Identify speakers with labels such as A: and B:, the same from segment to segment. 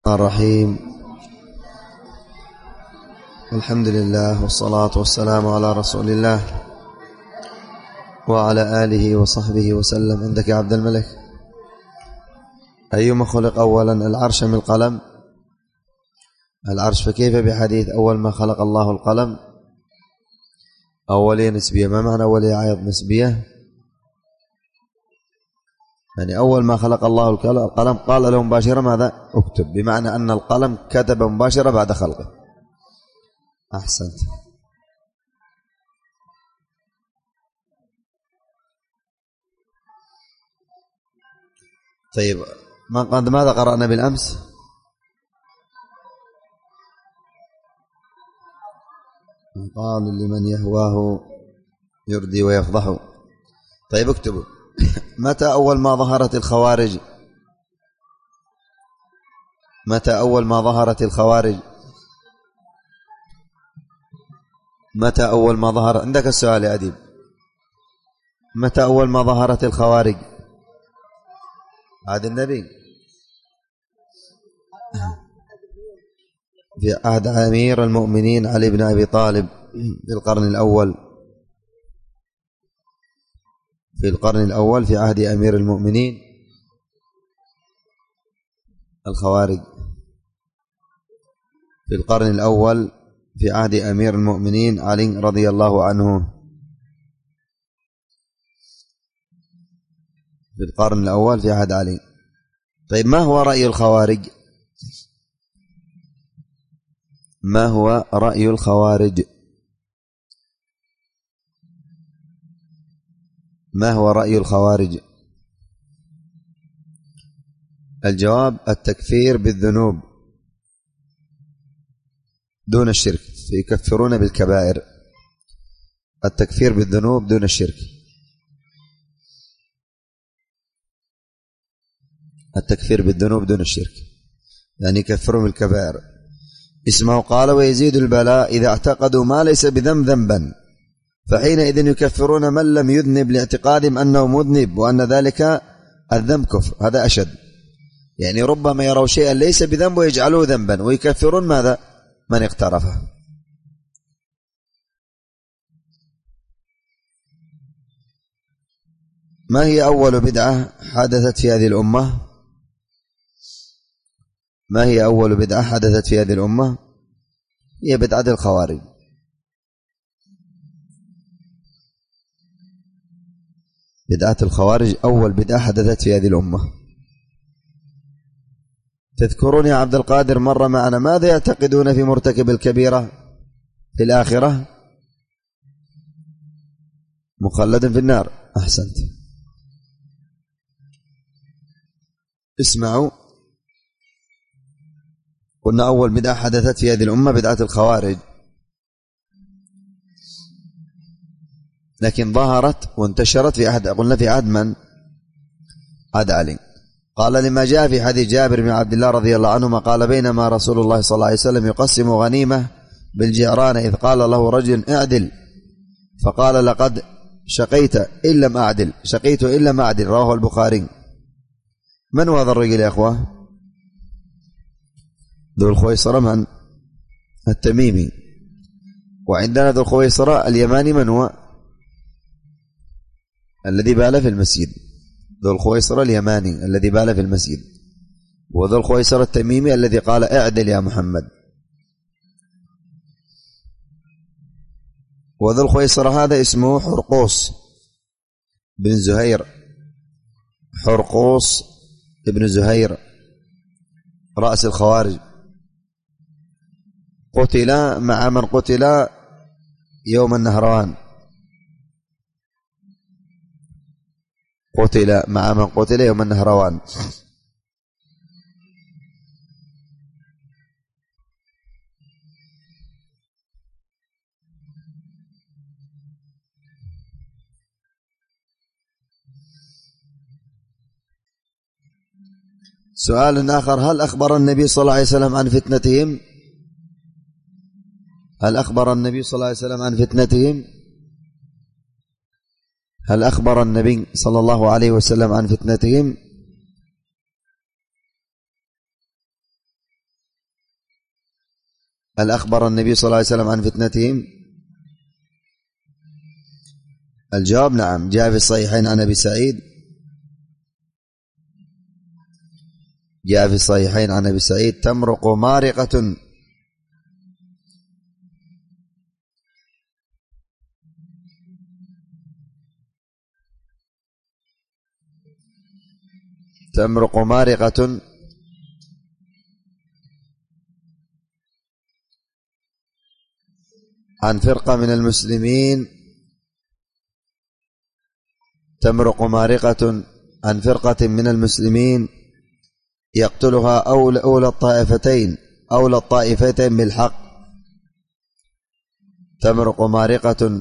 A: الرحيم. الحمد لله والصلاة والسلام على رسول الله وعلى آله وصحبه وسلم. عندك يا عبد الملك؟ أيما خلق أولا، العرش من القلم؟ العرش. فكيف بحديث أول ما خلق الله القلم؟ أولية نسبية. ما معنى أولية عيض نسبية؟ يعني أول ما خلق الله القلم قال له مباشرة ماذا؟ اكتب، بمعنى أن القلم كتب مباشرة بعد خلقه. أحسنت. طيب، ماذا قرأنا بالأمس؟ قال لمن يهواه يردي ويفضح. طيب اكتبوا. متى أول ما ظهرت الخوارج؟ متى أول ما ظهرت الخوارج؟ متى أول ما ظهر؟ عندك السؤال يا أديب. متى أول ما ظهرت الخوارج؟ عهد النبي، في عهد أمير المؤمنين علي بن أبي طالب في القرن الأول. في القرن الأول في عهد أمير المؤمنين الخوارج. في القرن الأول في عهد أمير المؤمنين علي رضي الله عنه. في القرن الأول في عهد علي. طيب، ما هو رأي الخوارج؟ ما هو رأي الخوارج؟ ما هو رأي الخوارج؟ الجواب: التكفير بالذنوب دون الشرك. يكفرون بالكبائر. التكفير بالذنوب دون الشرك. التكفير بالذنوب دون الشرك يعني يكفرون بالكبائر. اسمه قال: ويزيد البلاء إذا اعتقدوا ما ليس بذنب ذنبا، فحينئذ يكفرون من لم يذنب لاعتقادهم أنه مذنب وأن ذلك الذنب كفر. هذا أشد. يعني ربما يروا شيئا ليس بذنب ويجعلوه ذنبا ويكفرون ماذا؟ من اقترفه. ما هي أول بدعة حدثت في هذه الأمة؟ ما هي أول بدعة حدثت في هذه الأمة؟ هي بدعة الخوارج. بدعة الخوارج أول بدعة حدثت في هذه الأمة. تذكرون يا عبد القادر مرة معنا ماذا يعتقدون في مرتكب الكبيرة في الآخرة؟ مخلد في النار. أحسنت. اسمعوا، قلنا أول بدعة حدثت في هذه الأمة بدعة الخوارج، لكن ظهرت وانتشرت في عهد، قلنا في عهد من؟ عهد علي. قال: لما جاء في حديث جابر بن عبد الله رضي الله عنهما قال: بينما رسول الله صلى الله عليه وسلم يقسم غنيمة بالجعرانة إذ قال له رجل: اعدل، فقال: لقد شقيت إن لم أعدل، شقيت إن لم أعدل. رواه البخاري. من هو هذا الرجل يا أخوة؟ ذو الخويصرة من؟ التميمي. وعندنا ذو الخويصرة اليماني من هو؟ الذي بال في المسجد. ذو الخويصرة اليماني الذي بال في المسجد، وذو الخويصرة التميمي الذي قال: اعدل يا محمد. وذو الخويصرة هذا اسمه حرقوس بن زهير. حرقوس بن زهير رأس الخوارج. قتل مع من قتل يوم النهروان. قتل مع من قتل يوم النهروان. سؤال آخر: هل أخبر النبي صلى الله عليه وسلم عن فتنتهم؟ هل أخبر النبي صلى الله عليه وسلم عن فتنتهم؟ هل أخبر النبي صلى الله عليه وسلم عن فتنتهم؟ هل أخبر النبي صلى الله عليه وسلم عن فتنتهم؟ الجواب نعم، جاء في الصحيحين عن أبي سعيد، جاء في الصحيحين عن أبي سعيد: تمرق مارقة تمرق مارقة عن فرقة من المسلمين، تمرق مارقة عن فرقة من المسلمين يقتلها أولى الطائفتين بالحق. تمرق مارقة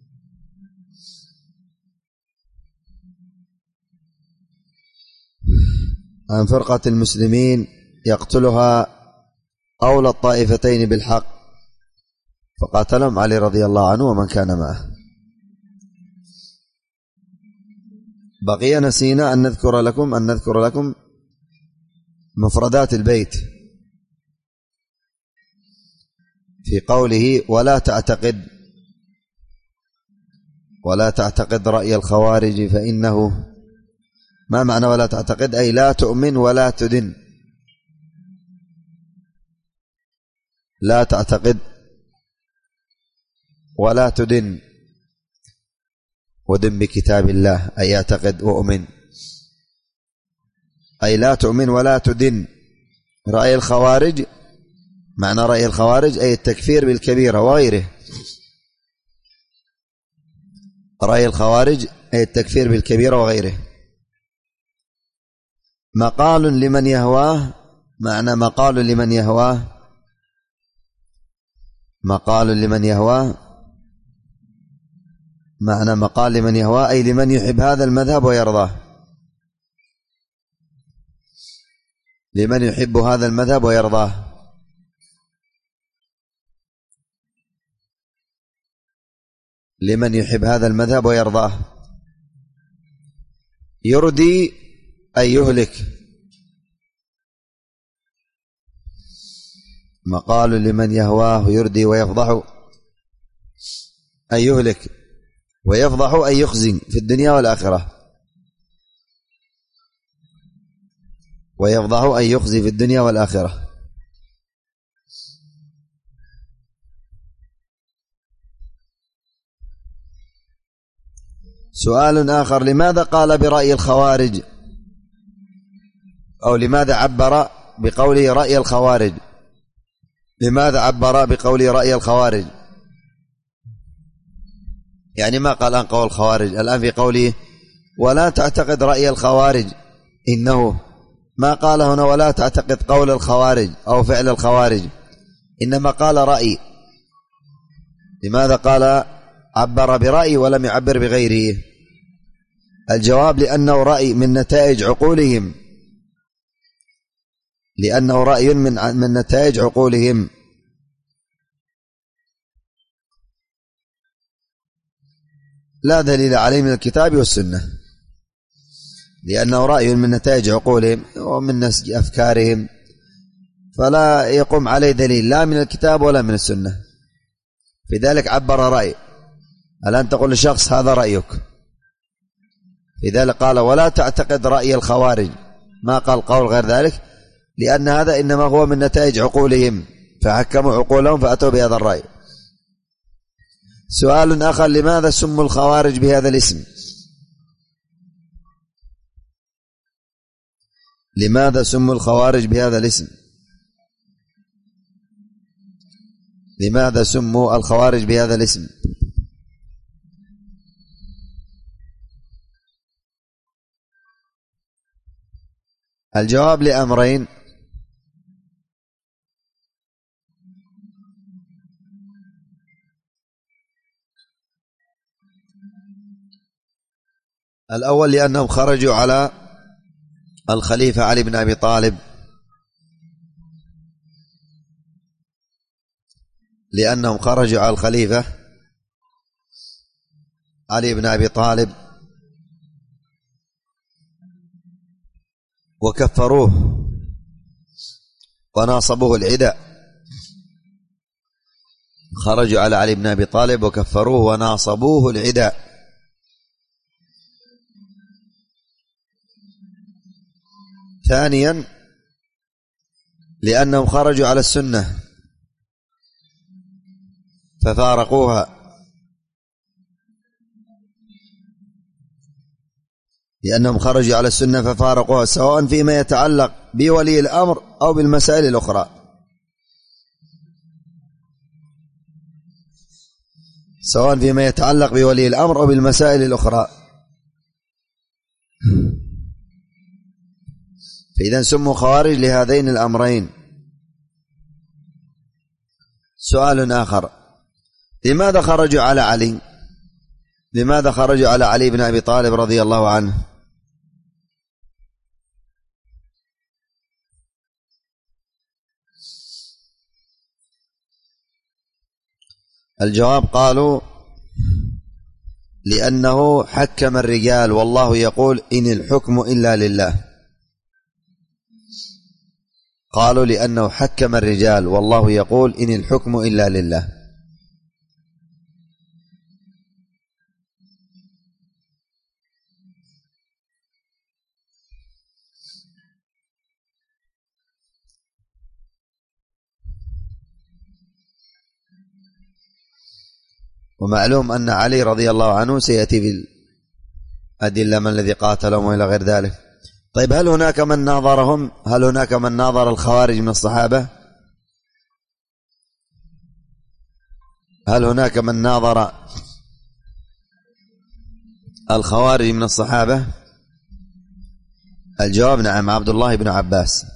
A: عن فرقة المسلمين يقتلها أولى الطائفتين بالحق، فقاتلهم علي رضي الله عنه ومن كان معه. بقي نسينا أن نذكر لكم مفردات البيت في قوله: ولا تعتقد رأي الخوارج فإنه. ما معنى ولا تعتقد؟ أي لا تؤمن ولا تدن. لا تعتقد ولا تدن، ودن بكتاب الله أي اعتقد وأؤمن، أي لا تؤمن ولا تدن. رأي الخوارج، معنى رأي الخوارج أي التكفير بالكبيرة وغيره. رأي الخوارج أي التكفير بالكبيرة وغيره. مقال لمن يهواه، معنى مقال لمن يهواه، مقال لمن يهواه، معنى مقال لمن يهواه أي لمن يحب هذا المذهب ويرضاه، لمن يحب هذا المذهب ويرضاه. لمن يحب هذا المذهب ويرضاه. يردي أي يهلك. مقال لمن يهواه يردي ويفضح أي يهلك، ويفضح أي يخزي في الدنيا والآخرة. ويفضح أي يخزي في الدنيا والآخرة. سؤال آخر: لماذا قال برأي الخوارج، أو لماذا عبر بقوله رأي الخوارج؟ لماذا عبر بقوله رأي الخوارج؟ يعني ما قال الآن قول الخوارج، الآن في قوله ولا تعتقد رأي الخوارج، إنه ما قال هنا ولا تعتقد قول الخوارج أو فعل الخوارج، إنما قال رأي. لماذا قال عبر برأي ولم يعبر بغيره؟ الجواب: لأنه رأي من نتائج عقولهم، لأنه رأي من نتائج عقولهم. لا دليل عليه من الكتاب والسنة، لأنه رأي من نتائج عقولهم ومن نسج أفكارهم، فلا يقوم عليه دليل لا من الكتاب ولا من السنة، في ذلك عبر رأي. الآن تقول لشخص هذا رأيك، في ذلك قال ولا تعتقد رأي الخوارج، ما قال قول غير ذلك، لأن هذا إنما هو من نتائج عقولهم، فحكموا عقولهم فأتوا بهذا الرأي. سؤال آخر: لماذا سموا الخوارج بهذا الاسم؟ لماذا سموا الخوارج بهذا الاسم؟ لماذا سموا الخوارج بهذا الاسم؟ الجواب: لأمرين: الأول لأنهم خرجوا على الخليفة علي بن أبي طالب، لأنهم خرجوا على الخليفة علي بن أبي طالب وكفروه وناصبوه العداء، خرجوا على علي بن أبي طالب وكفروه وناصبوه العداء. ثانيا لأنهم خرجوا على السنة ففارقوها، لأنهم خرجوا على السنة ففارقوها سواء فيما يتعلق بولي الأمر أو بالمسائل الأخرى. سواء فيما يتعلق بولي الأمر أو بالمسائل الأخرى. فإذا سموا خوارج لهذين الأمرين. سؤال آخر: لماذا خرجوا على علي؟ لماذا خرجوا على علي بن أبي طالب رضي الله عنه؟ الجواب: قالوا لأنه حكم الرجال والله يقول إن الحكم إلا لله. قالوا لأنه حكم الرجال والله يقول إن الحكم إلا لله. ومعلوم أن علي رضي الله عنه سيأتي بالأدلة من الذي قاتلهم وإلى غير ذلك. طيب، هل هناك من ناظرهم؟ هل هناك من ناظر الخوارج من الصحابة؟ هل هناك من ناظر الخوارج من الصحابة؟ الجواب: نعم، عبد الله بن عباس.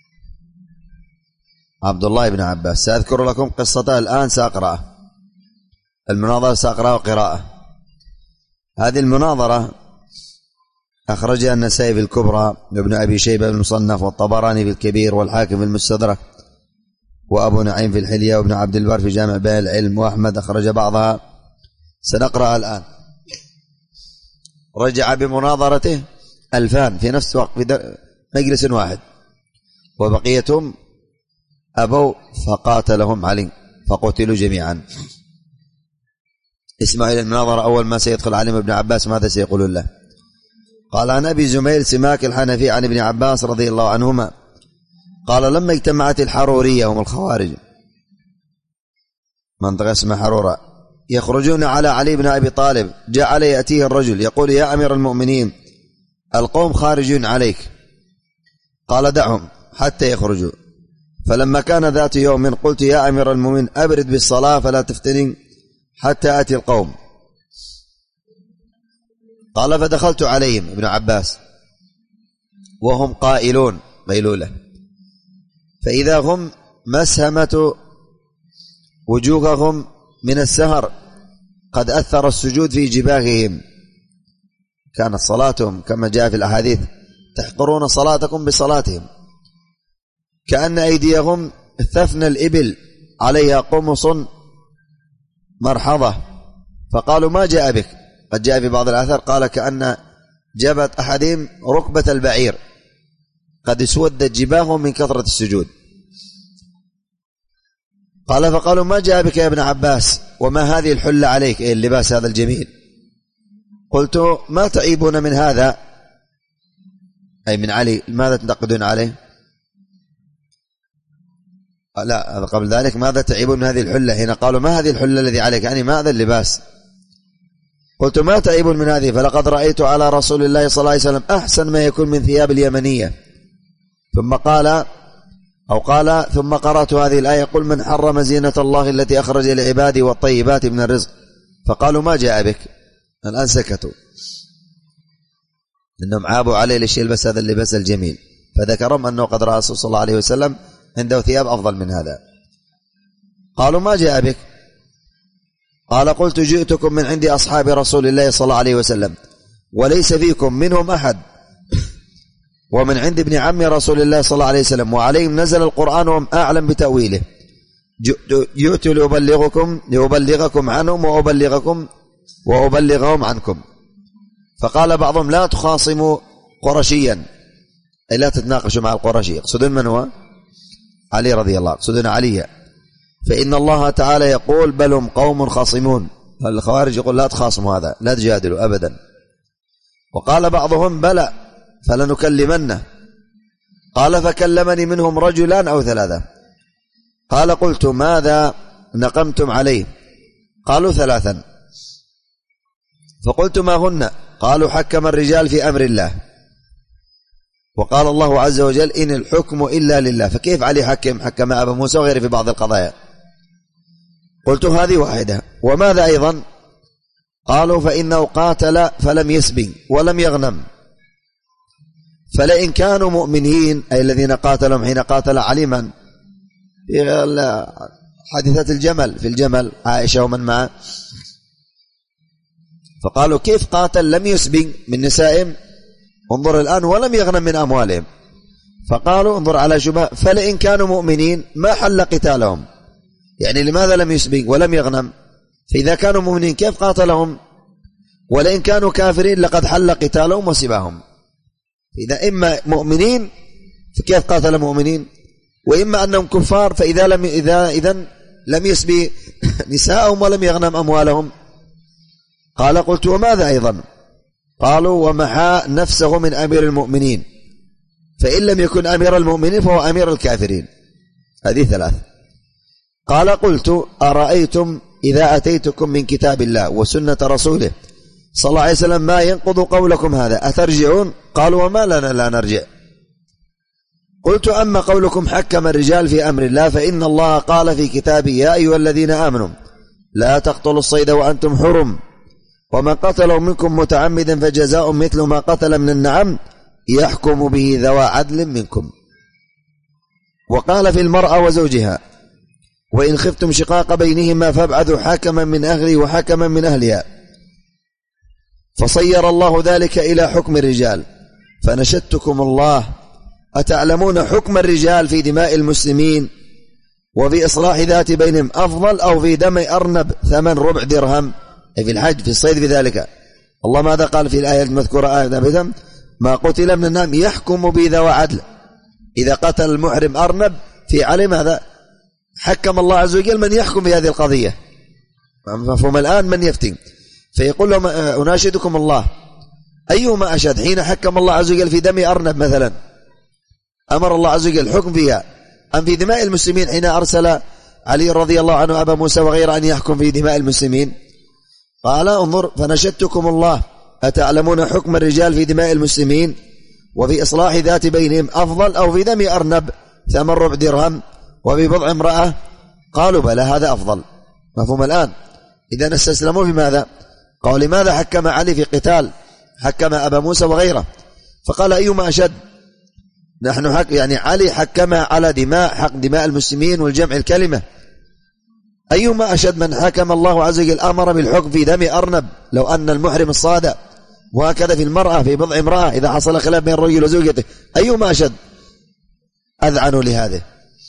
A: عبد الله بن عباس. سأذكر لكم قصته الآن، سأقرأه. المناظرة سأقرأه قراءة. هذه المناظرة أخرجها النسائي في الكبرى، وابن أبي شيبة في المصنف، والطبراني في الكبير، والحاكم في المستدرك، وأبو نعيم في الحلية، وابن عبد البر في جامع بيان العلم، وأحمد أخرج بعضها. سنقرأها الآن. رجع بمناظرته 2000 في نفس الوقت في مجلس واحد، وبقيتهم أبوا فقاتلهم علي فقتلوا جميعا. اسمعوا إلى المناظرة. أول ما سيدخل علي بن عباس ماذا سيقول له؟ قال: عن أبي زميل سماك الحنفي عن ابن عباس رضي الله عنهما قال: لما اجتمعت الحرورية هم الخوارج، منطقة اسمها حرورة، يخرجون على علي بن أبي طالب، جعل يأتيه الرجل يقول: يا أمير المؤمنين القوم خارجون عليك. قال: دعهم حتى يخرجوا. فلما كان ذات يوم قلت: يا أمير المؤمنين أبرد بالصلاة فلا تفتني حتى أتي القوم. قال: فدخلت عليهم ابن عباس وهم قائلون قيلولة، فإذا هم مسهمة وجوههم من السهر قد أثر السجود في جباههم. كانت صلاتهم كما جاء في الأحاديث: تحقرون صلاتكم بصلاتهم. كأن أيديهم ثفن الإبل عليها قمص مرحضة. فقالوا: ما جاء بك؟ قد جاء في بعض الآثار قال: كأن جبهة أحدهم ركبة البعير قد اسودت جباهه من كثرة السجود. قال: فقالوا: ما جاء بك يا ابن عباس؟ وما هذه الحلة عليك؟ إيه اللباس هذا الجميل؟ قلت: ما تعيبون من هذا؟ أي من علي، ماذا تنتقدون عليه؟ لا، قبل ذلك: ماذا تعيبون من هذه الحلة؟ هنا قالوا: ما هذه الحلة الذي عليك؟ يعني ما هذا اللباس؟ قلت: ما تعيبون من هذه؟ فلقد رأيت على رسول الله صلى الله عليه وسلم أحسن ما يكون من ثياب اليمنية. ثم قال ثم قرأت هذه الآية: قل من حرم زينة الله التي أخرج لعباده والطيبات من الرزق. فقالوا: ما جاء بك؟ الآن سكتوا، إنهم عابوا عليه ليش يلبس هذا اللباس الجميل، فذكرهم أنه قد رأى صلى الله عليه وسلم عنده ثياب أفضل من هذا. قالوا: ما جاء بك؟ قال: قلت: جئتكم من عند أصحاب رسول الله صلى الله عليه وسلم وليس فيكم منهم أحد، ومن عند ابن عم رسول الله صلى الله عليه وسلم وعليهم نزل القرآن وهم أعلم بتأويله. جئت لأبلغكم عنهم وأبلغهم عنكم. فقال بعضهم: لا تخاصموا قرشيا، أي لا تتناقشوا مع القرشي. يقصدون من هو؟ علي رضي الله، يقصدون علي. فإن الله تعالى يقول بل هم قوم خاصمون. الخوارج يقول لا تخاصموا هذا، لا تجادلوا أبدا. وقال بعضهم بلى فلنكلمنه. قال فكلمني منهم رجلان أو ثلاثة. قال قلت ماذا نقمتم عليه؟ قالوا ثلاثا. فقلت ما هن؟ قالوا حكم الرجال في أمر الله، وقال الله عز وجل إن الحكم إلا لله. فكيف علي حكم أبا موسى وغيره في بعض القضايا؟ قلت هذه واحدة. وماذا أيضا؟ قالوا فإنه قاتل فلم يسبي ولم يغنم، فلئن كانوا مؤمنين أي الذين قاتلهم حين قاتل علي من في حادثة الجمل، في الجمل عائشة ومن معه. فقالوا كيف قاتل لم يسبي من نسائهم، انظر الآن، ولم يغنم من أموالهم. فقالوا انظر على شبهة، فلئن كانوا مؤمنين ما حل قتالهم، يعني لماذا لم يسبي ولم يغنم؟ فإذا كانوا مؤمنين كيف قاتلهم؟ ولئن كانوا كافرين لقد حل قتالهم وسباهم. إذا إما مؤمنين فكيف قاتل مؤمنين، وإما أنهم كفار فإذا لم يسبي نساءهم ولم يغنم أموالهم. قال قلت وماذا أيضا؟ قالوا ومحى نفسه من أمير المؤمنين، فإن لم يكن أمير المؤمنين فهو أمير الكافرين. هذه ثلاث. قال قلت أرأيتم إذا أتيتكم من كتاب الله وسنة رسوله صلى الله عليه وسلم ما ينقض قولكم هذا أترجعون؟ قالوا وما لنا لا نرجع. قلت أما قولكم حكم الرجال في أمر الله فإن الله قال في كتابه يا أيها الذين آمنوا لا تقتلوا الصيد وأنتم حرم، ومن قتله منكم متعمدا فجزاء مثل ما قتل من النعم يحكم به ذوى عدل منكم. وقال في المرأة وزوجها وإن خفتم شقاق بينهما فابعثوا حكما من أهله وحكما من أهلها، فصير الله ذلك إلى حكم الرجال. فنشدتكم الله أتعلمون حكم الرجال في دماء المسلمين وفي إصلاح ذات بينهم أفضل أو في دم أرنب 8 ربع درهم، أي في الحج في الصيد في ذلك؟ الله ماذا قال في الآية المذكورة آية ما قتل من النعم يحكم به ذوى عدل. إذا قتل المحرم أرنب في عليه ماذا؟ حكم الله عز وجل من يحكم في هذه القضية. مفهوم الآن؟ من يفتي؟ فيقول لهم أناشدكم الله أيهما أشد، حين حكم الله عز وجل في دم أرنب مثلا أمر الله عز وجل الحكم فيها، أم في دماء المسلمين حين أرسل علي رضي الله عنه أبا موسى وغيره أن يحكم في دماء المسلمين؟ قال انظر فنشدتكم الله أتعلمون حكم الرجال في دماء المسلمين وفي إصلاح ذات بينهم أفضل أو في دم أرنب 8 ربع درهم وفي بضع امرأة؟ قالوا بلى هذا أفضل. مفهوم الآن؟ إذا استسلموا في ماذا؟ قالوا لماذا حكم علي في قتال حكم أبا موسى وغيره؟ فقال أيما أشد؟ نحن يعني علي حكم على حق دماء المسلمين والجمع الكلمة، أيما أشد من حكم الله عز وجل أمر بالحكم في دم أرنب لو أن المحرم الصادق، وهكذا في المرأة في بضع امرأة إذا حصل خلاف بين الرجل وزوجته، أيما أشد؟ أذعنوا لهذه.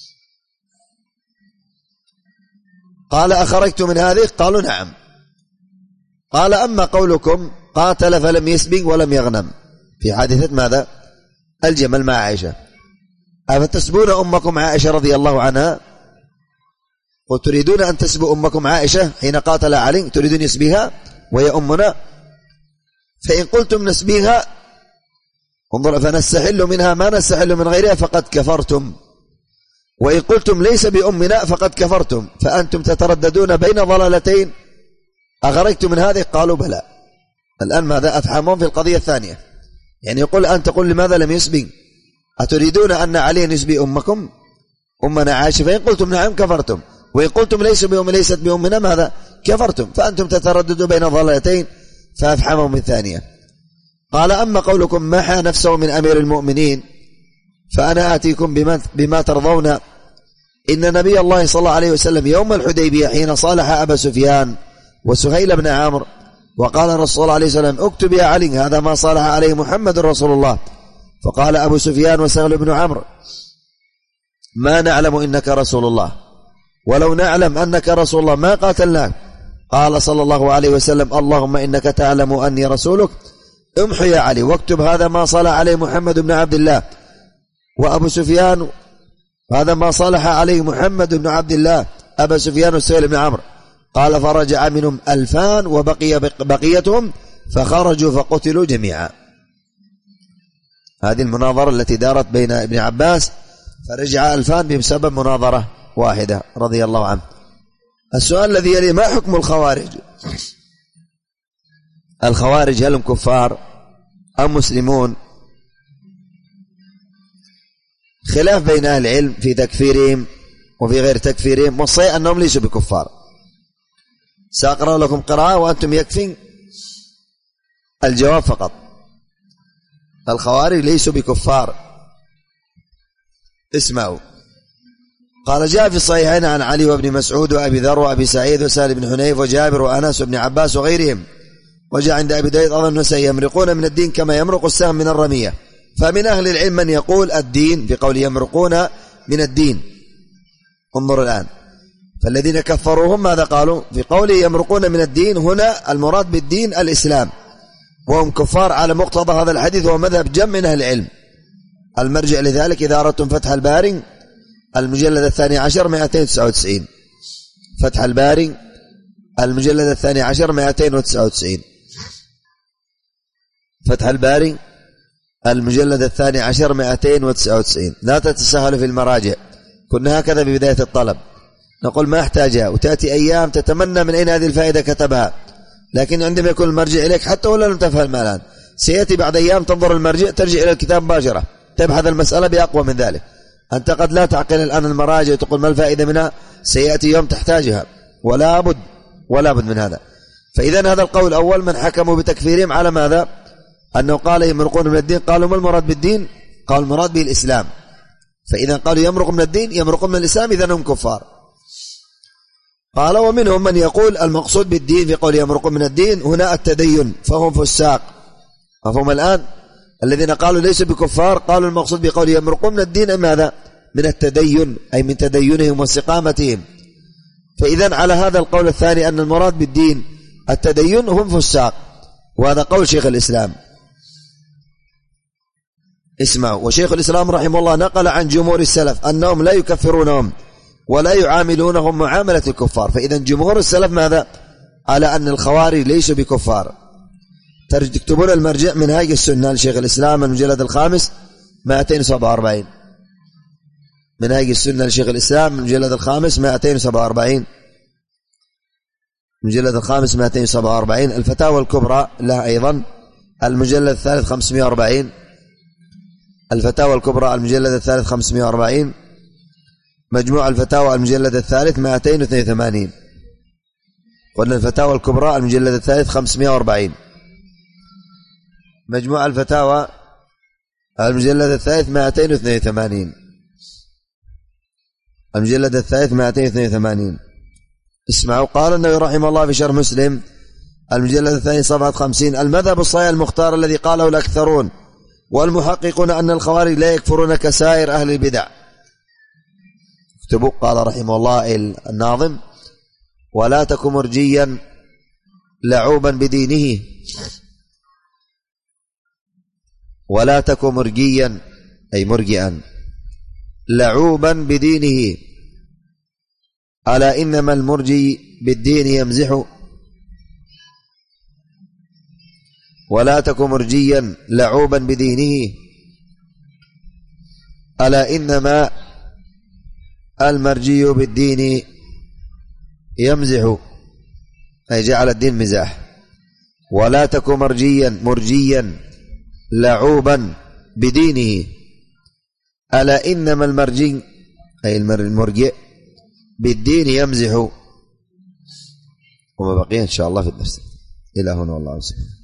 A: قال أخرجت من هذه؟ قالوا نعم. قال أما قولكم قاتل فلم يسبق ولم يغنم في حادثة ماذا؟ الجمل مع عائشة، أفتسبون أمكم عائشة رضي الله عنها وتريدون أن تسبوا أمكم عائشة حين قاتل علي، تريدون يسبيها وهي أمنا؟ فإن قلتم نسبيها انظر فنستحل منها ما نستحل من غيرها فقد كفرتم، وإن قلتم ليس بأمنا فقد كفرتم، فأنتم تترددون بين ضلالتين أخرجتم من هذه؟ قالوا بلى. الآن ماذا؟ أفهمون في القضية الثانية، يعني يقول أن تقول لماذا لم يسبي؟ أتريدون أن علي يسبي أمكم أمنا عائشة؟ فإن قلتم نعم كفرتم، وإن قلتم ليست بأمنا ماذا؟ كفرتم، فأنتم تترددوا بين ضلالتين فأفهموا من ثانية. قال أما قولكم محى نفسه من أمير المؤمنين فأنا آتيكم بما ترضون. إن نبي الله صلى الله عليه وسلم يوم الحديبية حين صالح أبا سفيان وسهيل بن عمرو وقال الرسول الله عليه وسلم اكتب يا علي هذا ما صالح عليه محمد رسول الله، فقال أبو سفيان وسهيل بن عمرو ما نعلم إنك رسول الله، ولو نعلم أنك رسول الله ما قاتلناك. قال صلى الله عليه وسلم اللهم إنك تعلم أني رسولك امحو يا علي واكتب هذا ما صالح عليه محمد بن عبد الله، وأبو سفيان هذا ما صالح عليه محمد بن عبد الله أبا سفيان وسهيل بن عمرو. قال فرجع منهم 2000 وبقي بقيتهم فخرجوا فقتلوا جميعا. هذه المناظرة التي دارت بين ابن عباس، فرجع 2000 بسبب مناظرة واحدة رضي الله عنه. السؤال الذي يلي: ما حكم الخوارج؟ الخوارج هل هم كفار أم مسلمون؟ خلاف بين أهل العلم في تكفيرهم وفي غير تكفيرهم، والصحيح أنهم ليسوا بكفار. سأقرأ لكم قراءة وأنتم يكفي الجواب فقط. الخوارج ليسوا بكفار. اسمعوا. قال: جاء في الصحيحين عن علي وابن مسعود وأبي ذر وأبي سعيد وسهل بن حنيف وجابر وأنس وابن عباس وغيرهم. وجاء عند أبي داود أظن يمرقون من الدين كما يمرق السهم من الرمية. فمن أهل العلم من يقول الدين بقول يمرقون من الدين. انظروا الآن، فالذين كفروهم ماذا قالوا؟ في قوله يمرقون من الدين هنا المراد بالدين الإسلام، وهم كفار على مقتضى هذا الحديث، وهو مذهب جمع من أهل العلم. المرجع لذلك إذا أردتم فتح الباري المجلد 12 299. فتح الباري المجلد 12 299. فتح الباري المجلد 12 299. لا تتساهلوا في المراجع، كنا هكذا ببداية الطلب نقول ما احتاجها، وتأتي أيام تتمنى من أين هذه الفائدة كتبها، لكن عندما يكون المرجع إليك حتى ولا لم تفهم الآن، سيأتي بعد أيام تنظر المرجع ترجع إلى الكتاب مباشرة تبحث المسألة بأقوى من ذلك. أنت قد لا تعقل الآن المراجع وتقول ما الفائدة منها، سيأتي يوم تحتاجها، ولا بد من هذا. فإذا هذا القول الأول من حكموا بتكفيرهم على ماذا؟ أنه قال يمرقون من الدين. قالوا ما المراد بالدين؟ قال المراد به الإسلام. فإذا قالوا يمرق من الدين يمرقون من الإسلام، إذن هم كفار. قال: ومنهم من يقول المقصود بالدين في قول يمرقون من الدين هنا التدين، فهم فساق. مفهوم الآن؟ الذين قالوا ليسوا بكفار قالوا المقصود بقول يمرقون من الدين ماذا؟ من التدين، أي من تدينهم واستقامتهم. فإذا على هذا القول الثاني أن المراد بالدين التدين هم فساق، وهذا قول شيخ الإسلام. اسمعوا. وشيخ الإسلام رحمه الله نقل عن جمهور السلف أنهم لا يكفرونهم ولا يعاملونهم معاملة الكفار. فإذا جمهور السلف ماذا؟ على أن الخوارج ليسوا بكفار. تكتبون المرجع منهاج السنة لشيخ الإسلام المجلد 5 247. منهاج السنة لشيخ الإسلام المجلد 5 247. المجلد 5 247. الفتاوى الكبرى لها أيضا المجلد 3 540. الفتاوى الكبرى المجلد 3 540. مجموع الفتاوى المجلد 3 282. قلنا الفتاوى الكبرى المجلد 3 540. مجموع الفتاوى المجلد 3 282. المجلد 3 282. اسمعوا. قال النووي رحمه الله في شرح مسلم المجلد 2 صفحة 50: المذهب الصحيح المختار الذي قاله الأكثرون والمحققون أن الخوارج لا يكفرون كسائر أهل البدع. اكتبوا. قال رحمه الله الناظم: ولا تك مرجيا لعوبا بدينه، ولا تك مرجيا أي مرجئا لعوبا بدينه، ألا إنما المرجي بالدين يمزح. ولا تك مرجيا لعوبا بدينه، ألا إنما المرجي بالدين يمزح، أي جعل الدين مزاح. ولا تك مرجيا لعوبا بدينه، ألا إنما المرجي أي المرجئ بالدين يمزح. وما بقي إن شاء الله في الدرس. إلى هنا والله سبحانه.